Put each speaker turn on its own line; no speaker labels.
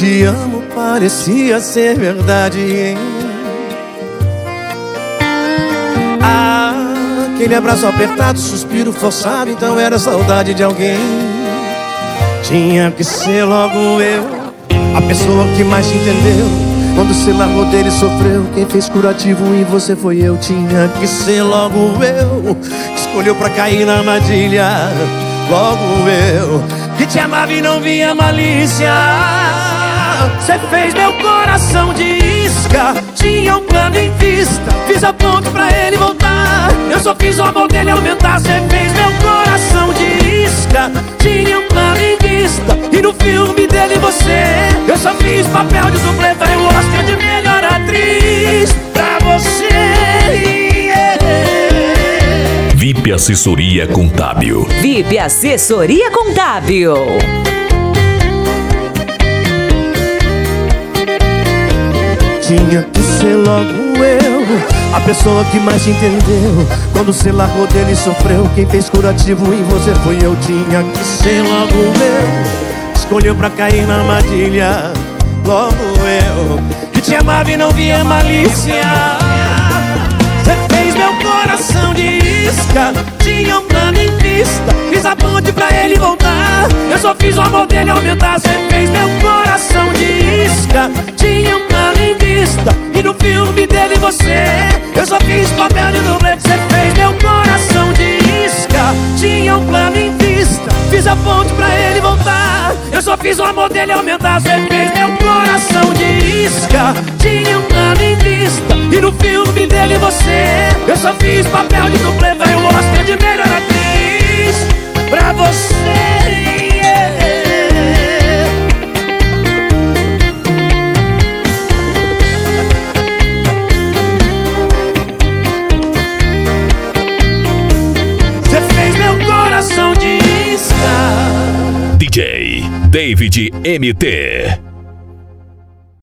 te amo parecia ser verdade, hein? Aquele abraço apertado, suspiro forçado, então era saudade de alguém. Tinha que ser logo eu, a pessoa que mais te entendeu. Quando você largou dele sofreu, quem fez curativo em você foi eu. Tinha que ser logo eu, escolheu pra cair na armadilha. Logo eu, que te amava e não via malícia. Você fez meu coração de isca, tinha um plano em vista. Fiz a ponte pra ele voltar, eu só fiz o amor dele aumentar. Você fez meu coração de isca, tinha um plano em vista. E no filme dele você, eu só fiz papel de dublê. Vai o Oscar de melhor atriz pra você.
VIP Assessoria Contábil.
VIP Assessoria Contábil.
Tinha que ser logo eu, a pessoa que mais te entendeu. Quando você largou dele sofreu, quem fez curativo em você foi eu. Tinha que ser logo eu, escolheu pra cair na armadilha. Logo eu, que te amava e não via malícia. Você fez meu coração de isca, tinha um plano em vista. Fiz a ponte pra ele voltar, eu só fiz o amor dele aumentar. Você fez meu coração de isca, tinha um plano em vista. E no filme dele você, eu só fiz papel de dublê. Você fez meu coração de isca, tinha um plano em vista. Fiz a ponte pra ele voltar, eu só fiz o amor dele aumentar. Você fez meu coração de isca, tinha um plano em vista. E no filme dele você, eu só fiz papel de dublê. Vai o Oscar de melhor atriz pra você. Você fez meu coração de isca.
DJ David MT.